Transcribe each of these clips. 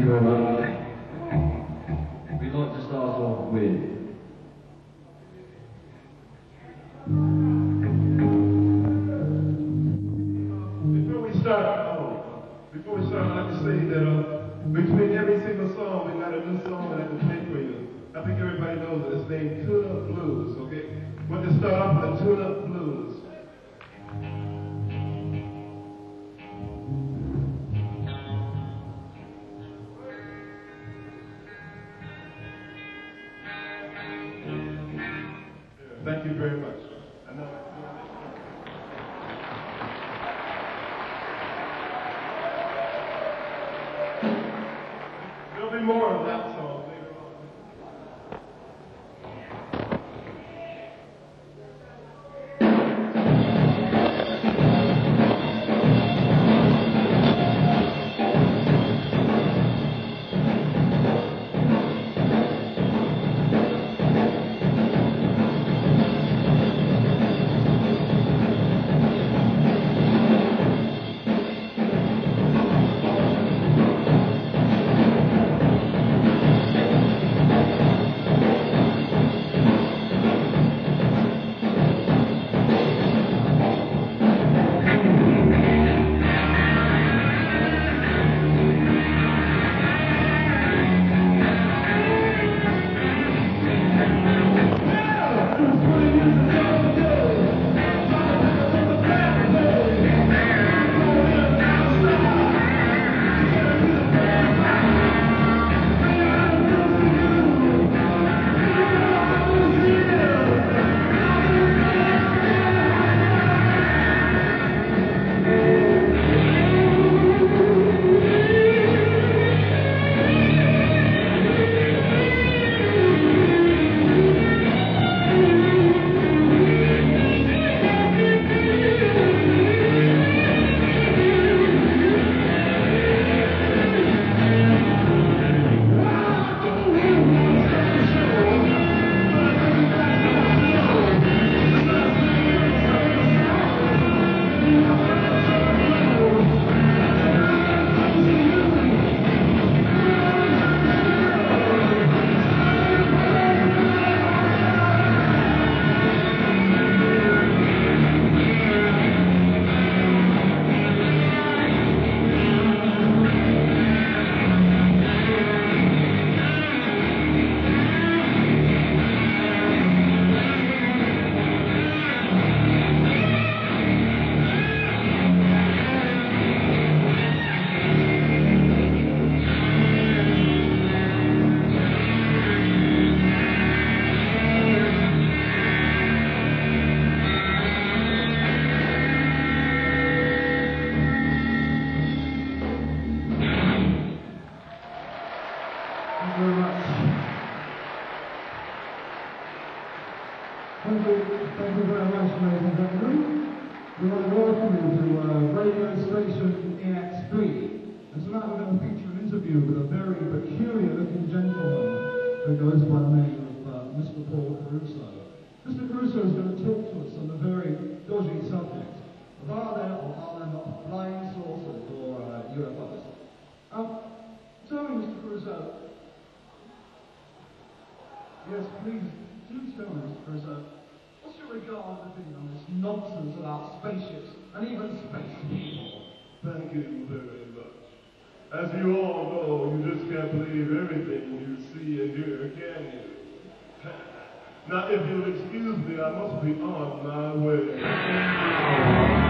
you very much. We'd like to start off with Before we start, I'd like to say that between every single song, we got a new song that I can play for you. I think everybody knows it. It's named Tune Up Blues, okay? We're going to start off with the Tune Up Blues. Thank you very much. There'll be more of that song later on. Thank you very much, ladies and gentlemen. We want to welcome you to radio station EX3. And tonight we're going to feature an interview with a very peculiar-looking gentleman who goes by the name of Mr. Paul Caruso. Mr. Caruso is going to talk to us on a very dodgy subject of are there or are there not flying saucers or UFOs? Tell me, Mr. Caruso. Yes, please, do tell me, Mr. Caruso. What's your regard opinion on this nonsense about spaceships and even space people? Thank you very much. As you all know, you just can't believe everything you see and hear, can you? Now, if you'll excuse me, I must be on my way.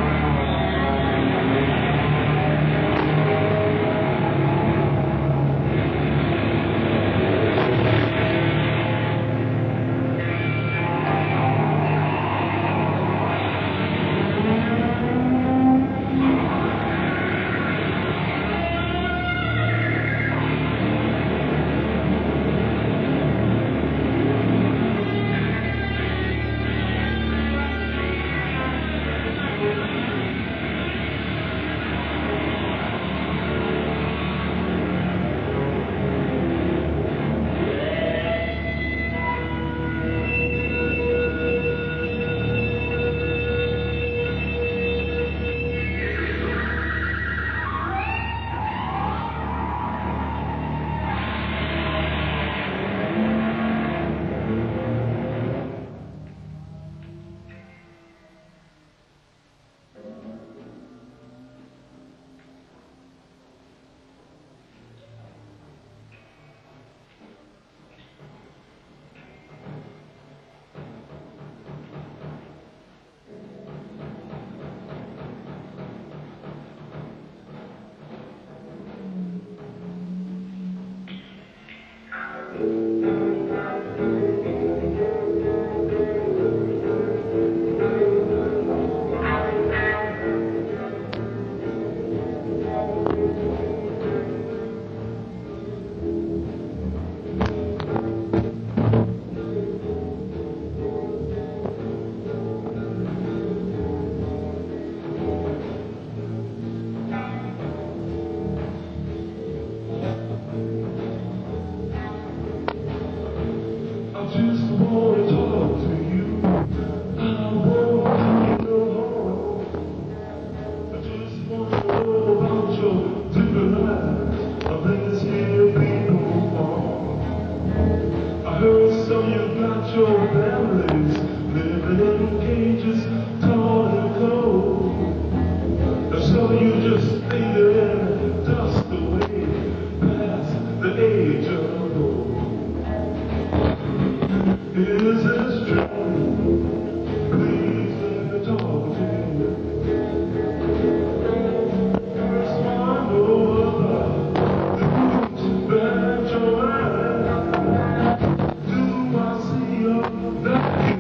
your families living in cages, torn and cold. So you just stay there and dust away past the age of gold. Is this true? Please let me talk to you. First one over the that you're at. Do I see your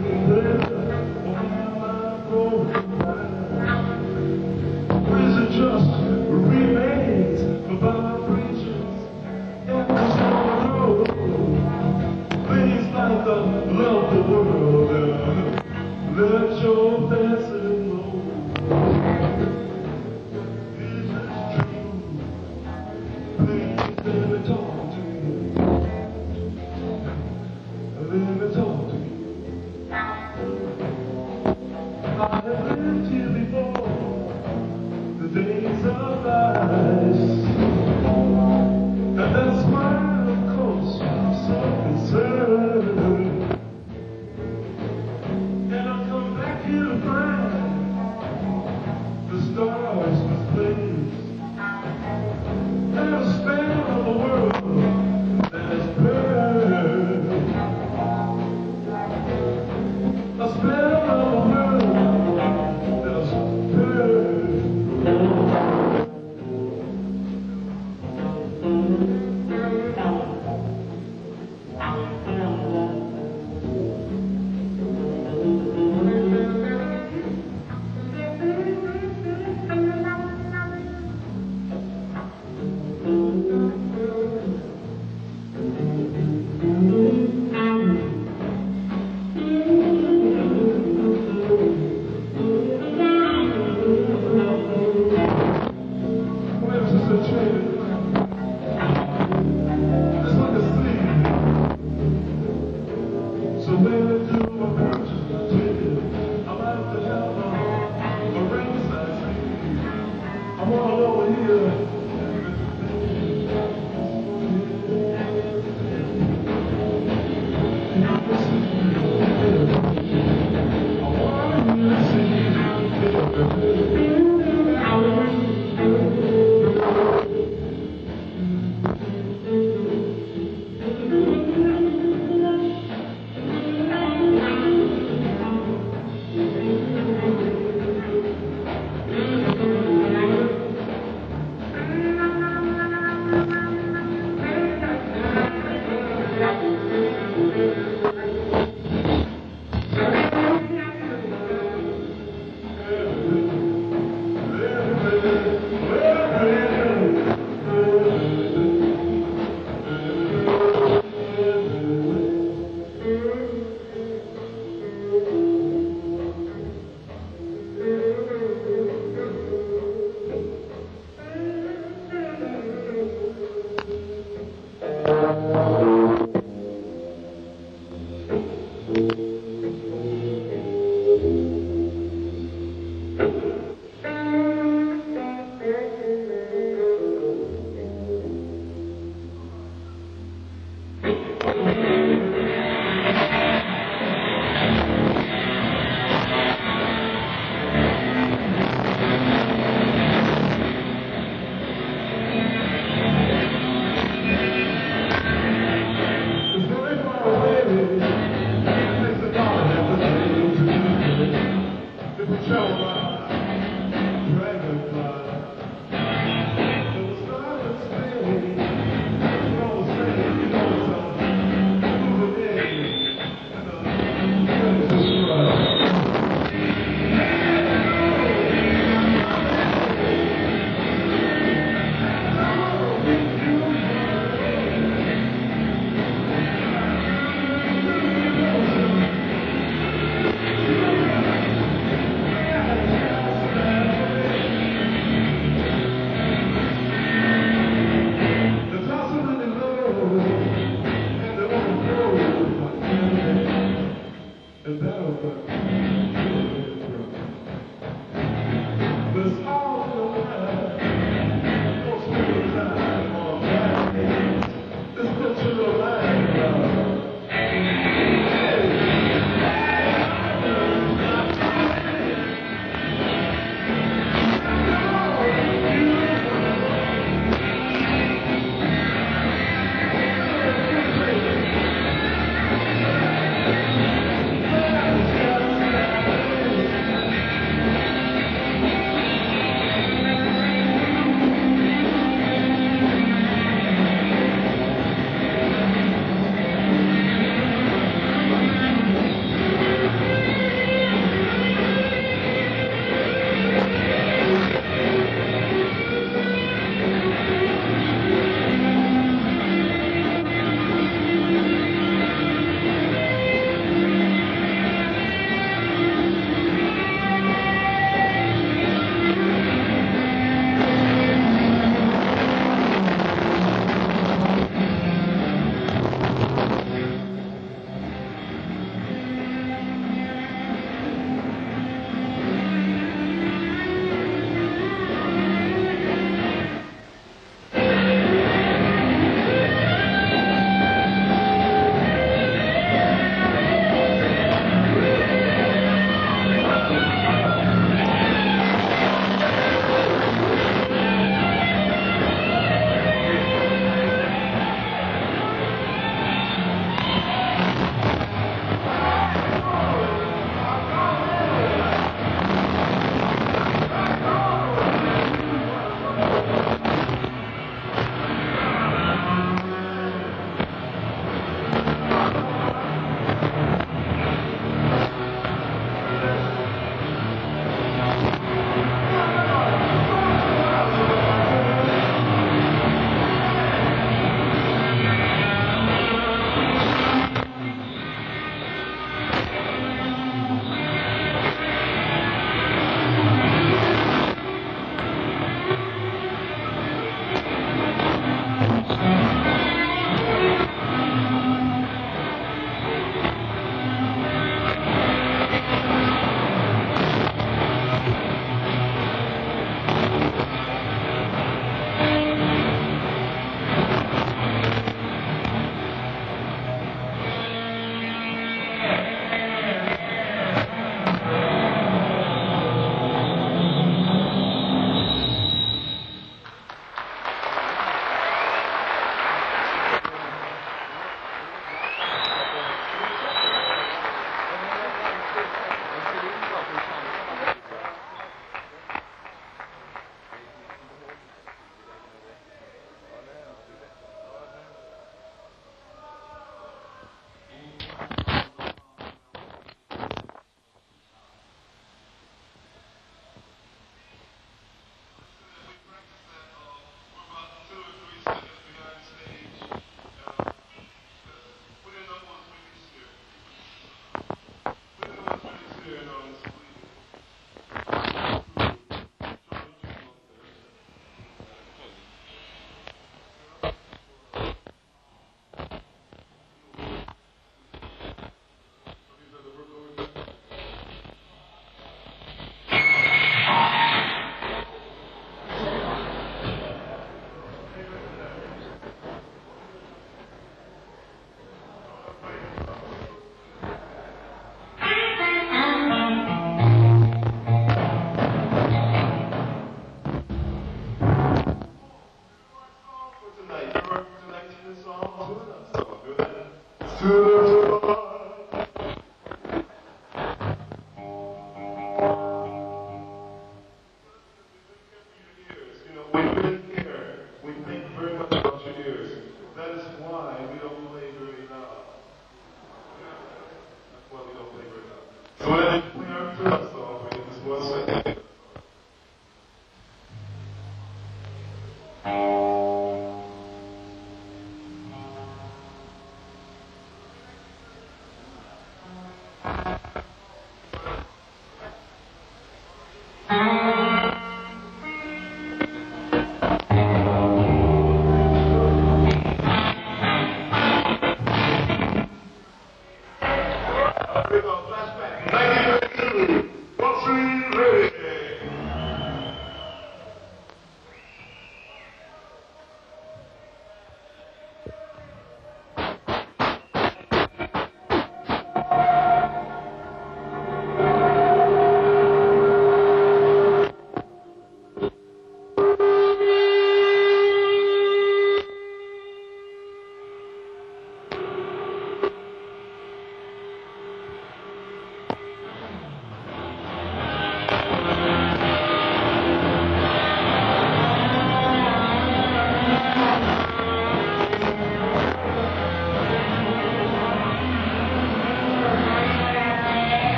We really care. We think very much about your ears. That is why we don't play very loud. That's why we don't play very loud. So when I play our first song, we just one second.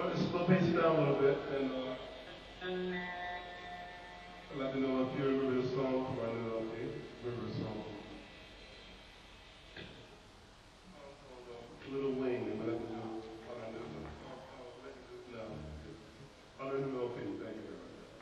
Well, just slow pace it down a little bit, and I'd like to know if you remember the song from our new LP. Remember the song? Little Wayne, and we'd like to do on our new LP. Thank you very much.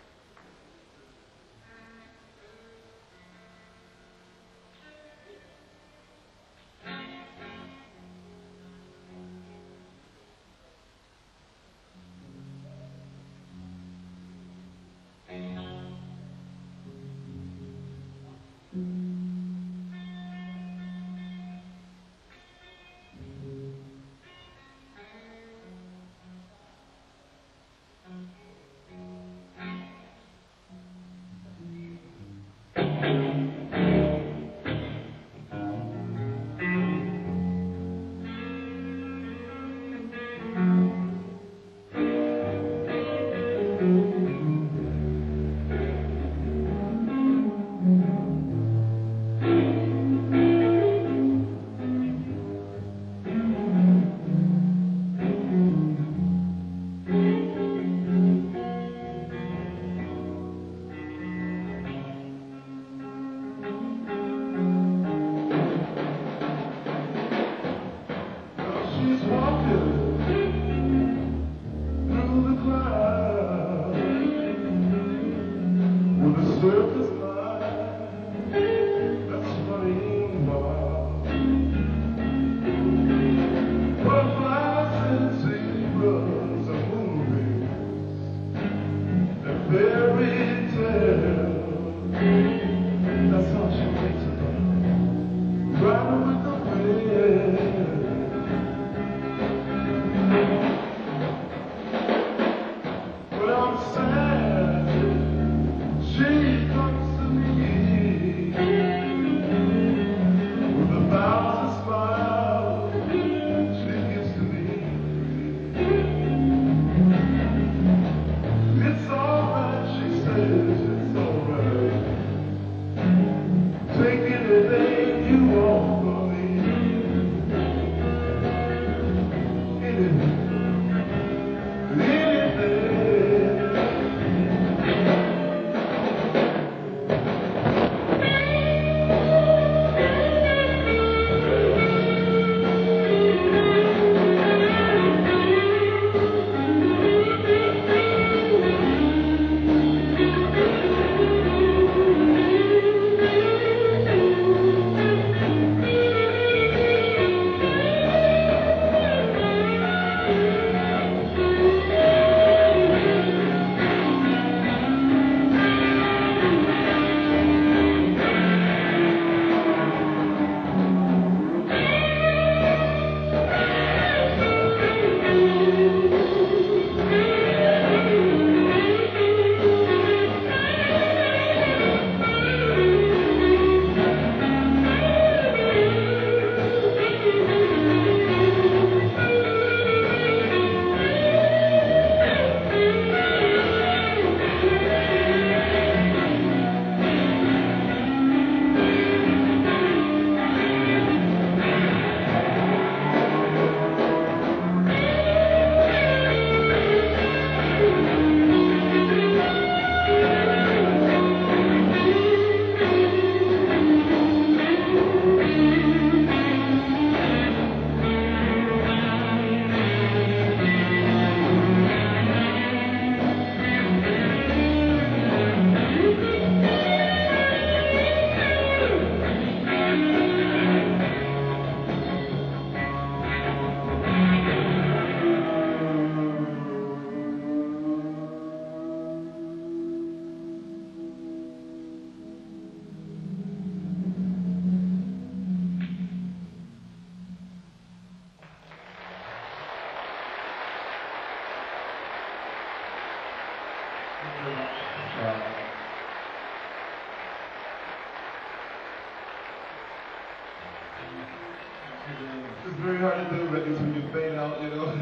It's very hard to do, but when you fade out, you know.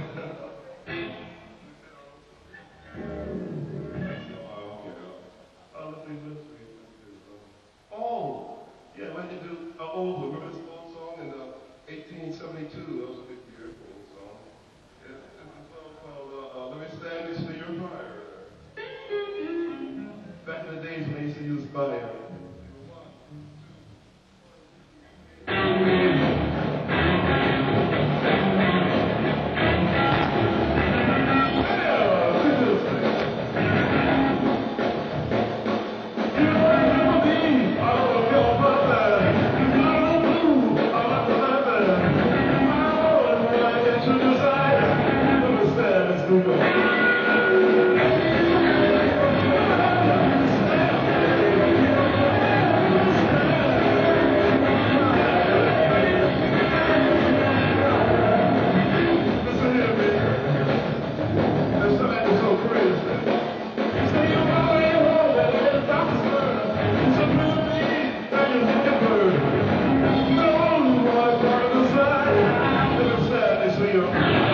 Oh, yeah, when you do old one, remember this old song in 1872? That was a big year, old song. Yeah, it's a song called New York. Listen here, man. There's something that's so crazy. So you go way home, and the doctor's murder. It's a blue leaf, and you hit the bird. No one part of the side. Look at sad, they see you.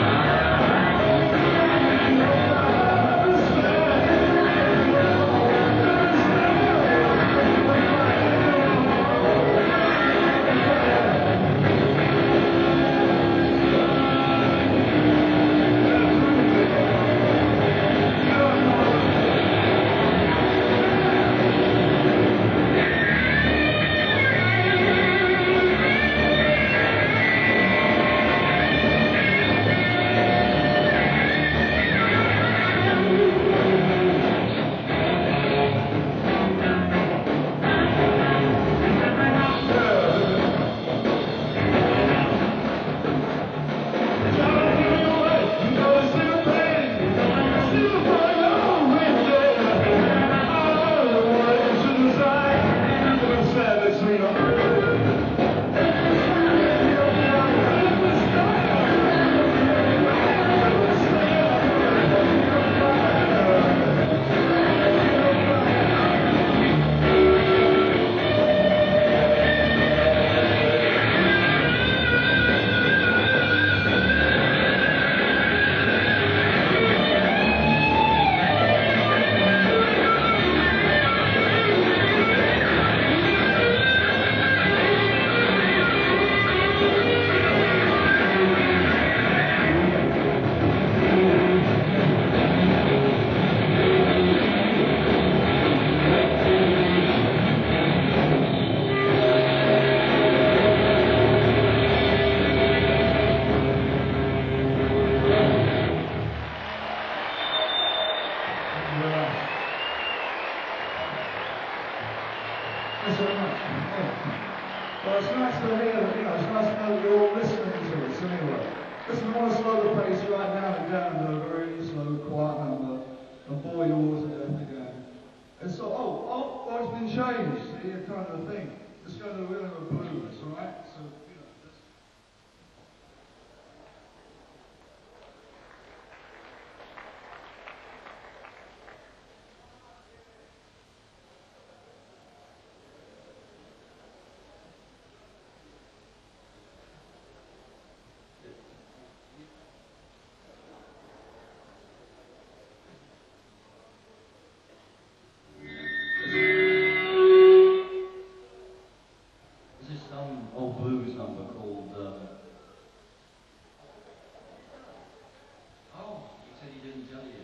Thanks very much. Well, it's nice to hear that, it's nice to know that you're all listening to us anyway. Listen, I want to slow the pace right down to a very slow, quiet number, and boy, yours and everything again. And so, it's been changed, see, kind of thing. Let's go to the rhythm of blues, alright? So, This is some old blues number called, oh, you said he didn't tell you.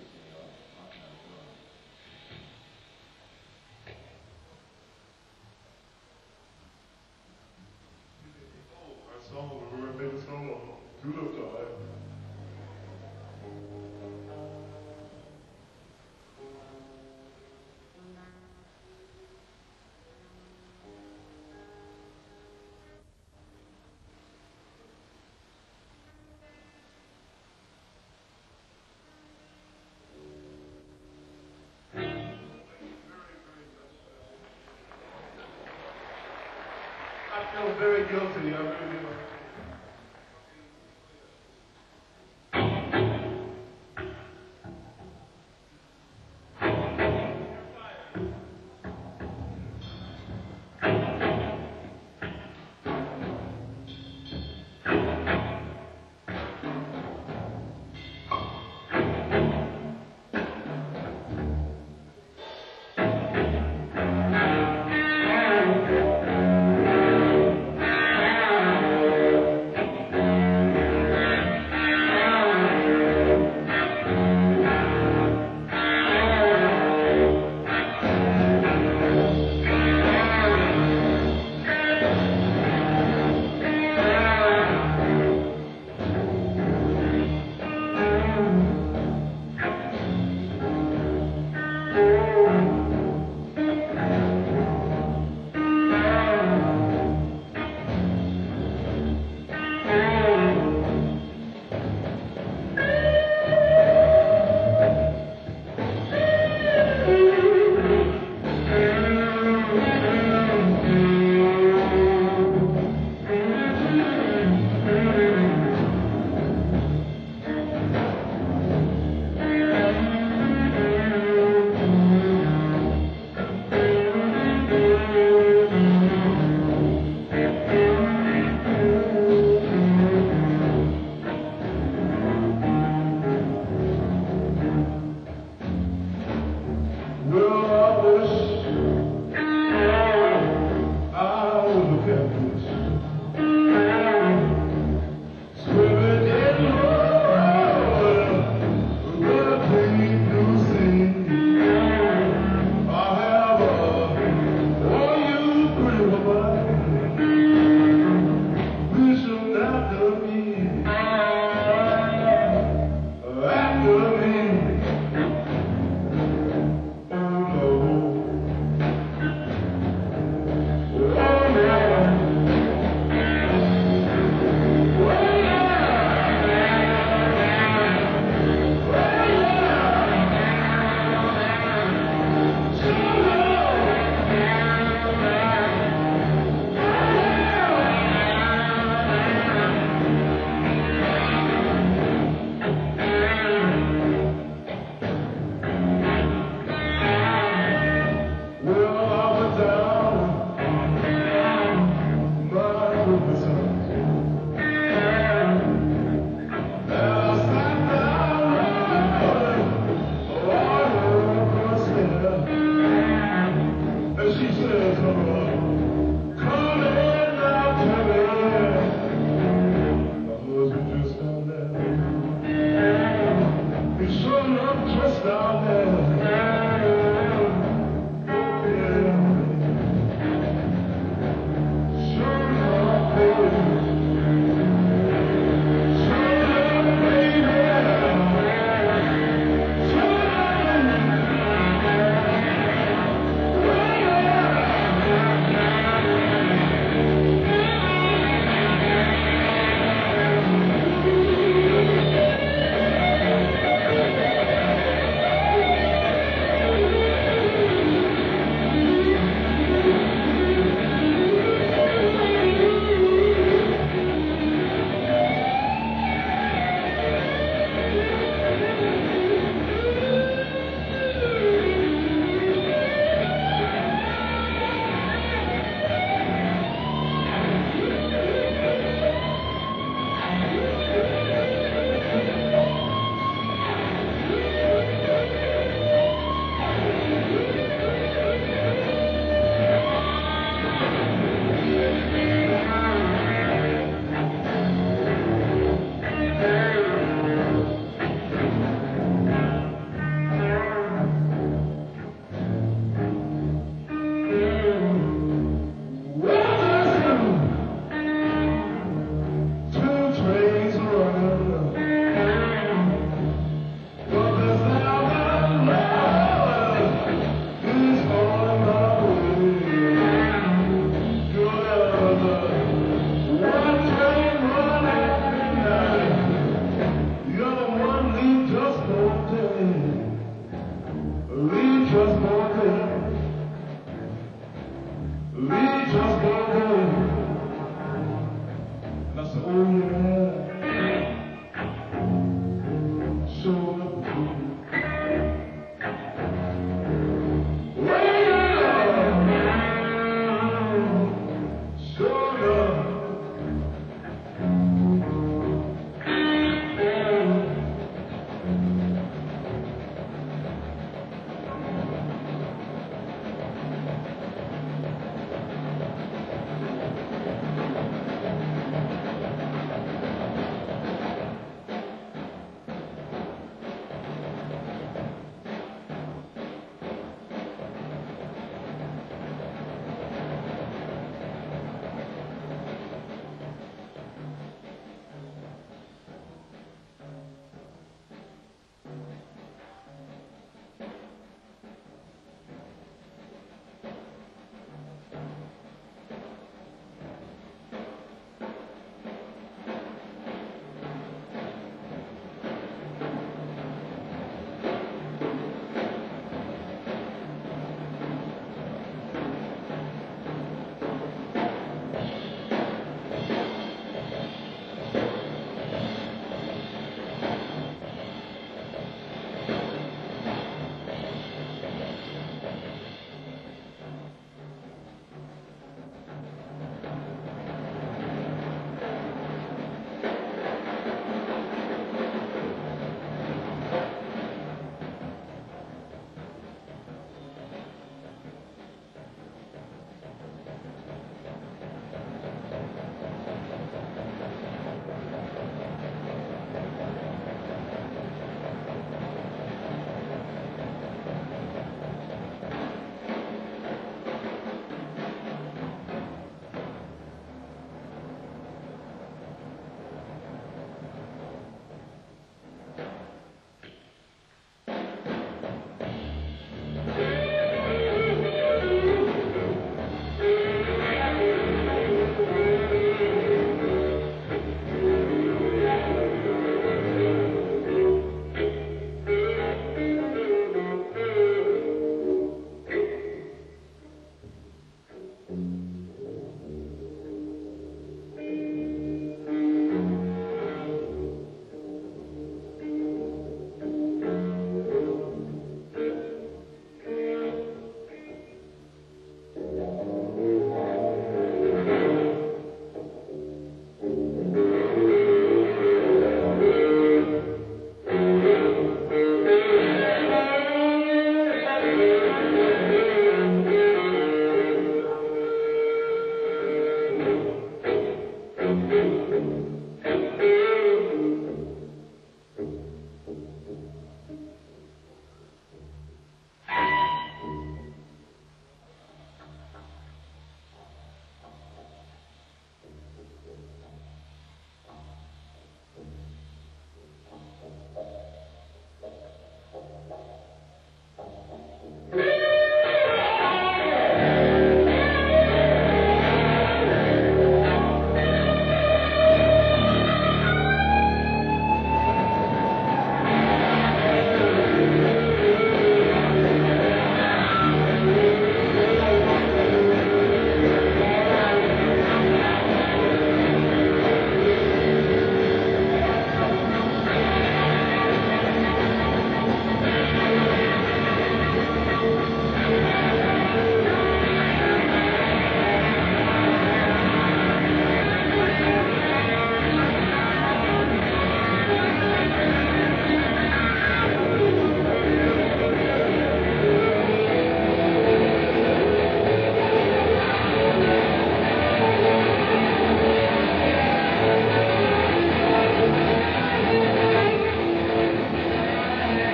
Our song, we made a song on Tulip Time. I feel very guilty. I really do.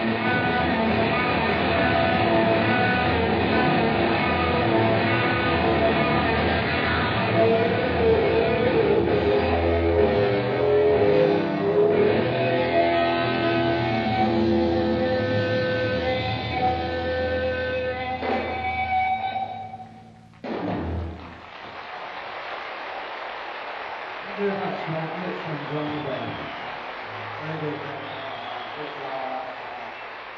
Thank you very much, Mark. Excellent, John. Very good.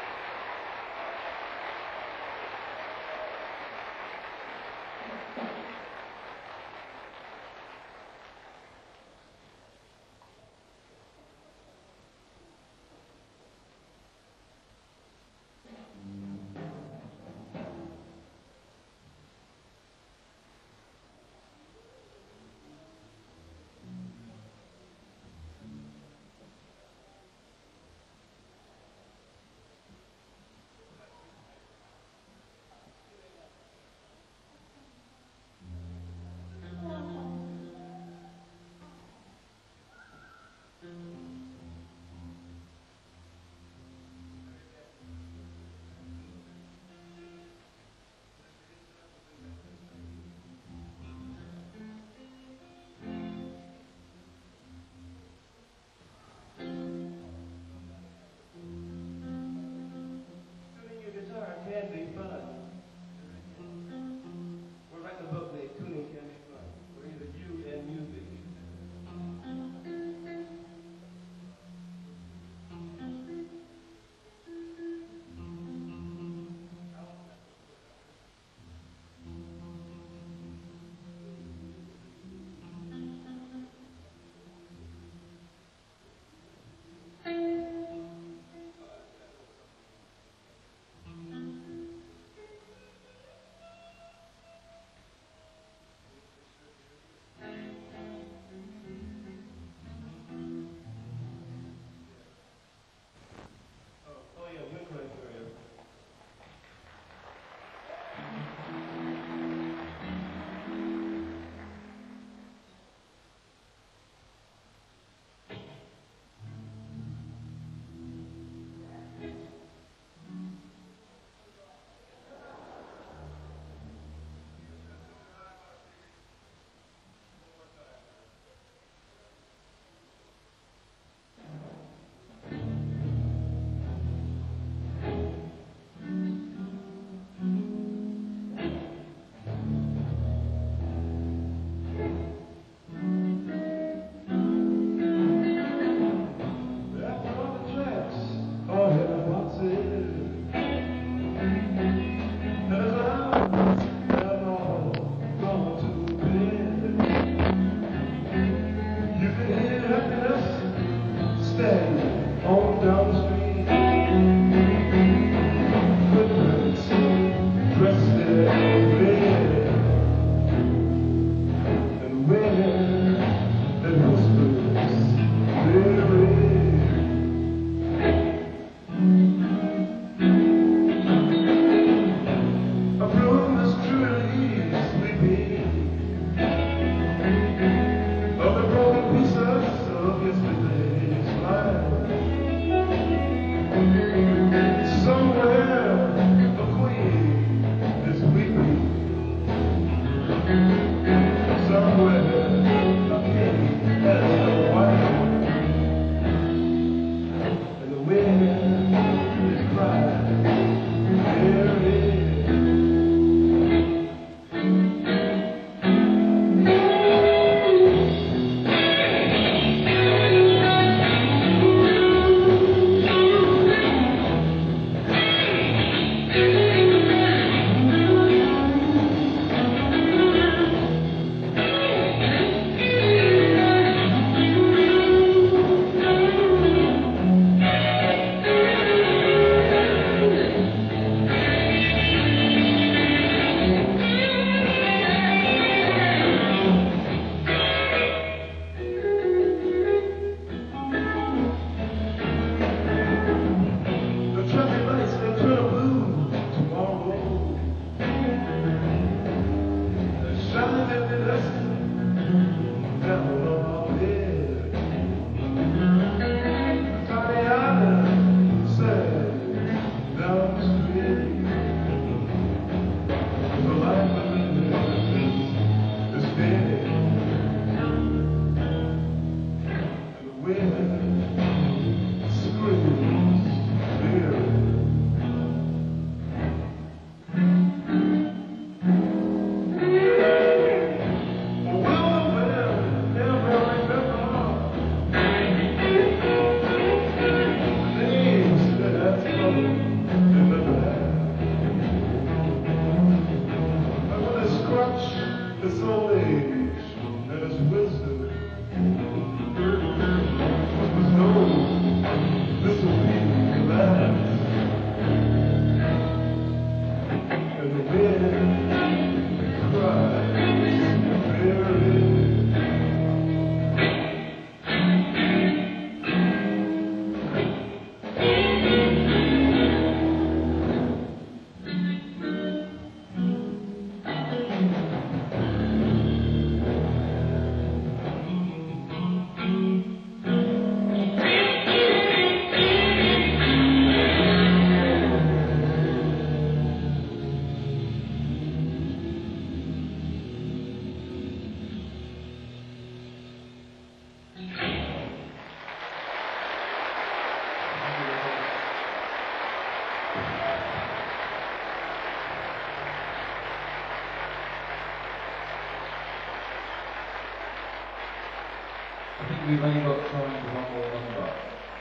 we've only got time for one more number.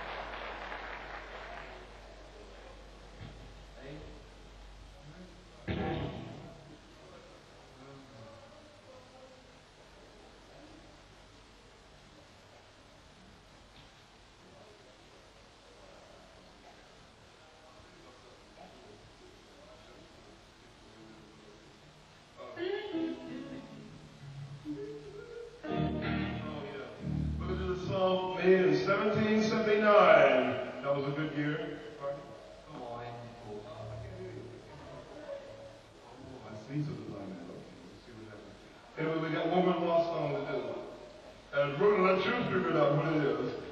Made in 1779. That was a good year. I see something like that. Let's see what happens. Anyway, we got one more song to do. And we're going to let you figure out what it is.